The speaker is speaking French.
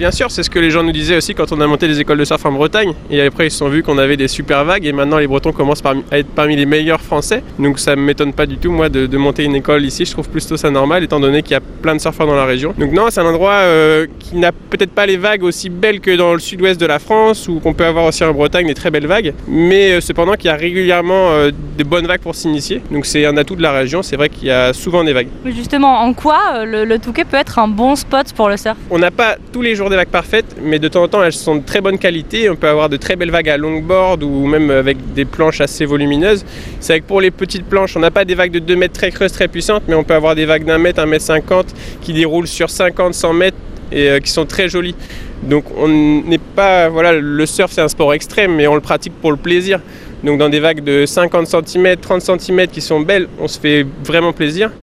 Bien sûr, c'est ce que les gens nous disaient aussi quand on a monté les écoles de surf en Bretagne. Et après, ils se sont vus qu'on avait des super vagues. Et maintenant, les Bretons commencent à être parmi les meilleurs Français. Donc ça ne m'étonne pas du tout, moi, de monter une école ici. Je trouve plutôt ça normal, étant donné qu'il y a plein de surfeurs dans la région. Donc non, c'est un endroit qui n'a peut-être pas les vagues aussi belles que dans le sud-ouest de la France, ou qu'on peut avoir aussi en Bretagne des très belles vagues. Mais cependant, qu'il y a régulièrement de bonnes vagues pour s'initier. Donc c'est un atout de la région. C'est vrai qu'il y a souvent des vagues. Mais justement, en quoi le Touquet peut être un bon spot pour le surf? On n'a pas tous les jours des vagues parfaites, mais de temps en temps elles sont de très bonne qualité. On peut avoir de très belles vagues à longboard ou même avec des planches assez volumineuses. C'est vrai que pour les petites planches, on n'a pas des vagues de 2 mètres très creuses, très puissantes, mais on peut avoir des vagues d'1 mètre, 1 mètre 50 qui déroulent sur 50, 100 mètres et qui sont très jolies. Donc on n'est pas, voilà, le surf c'est un sport extrême, mais on le pratique pour le plaisir. Donc dans des vagues de 50 cm, 30 cm qui sont belles, on se fait vraiment plaisir.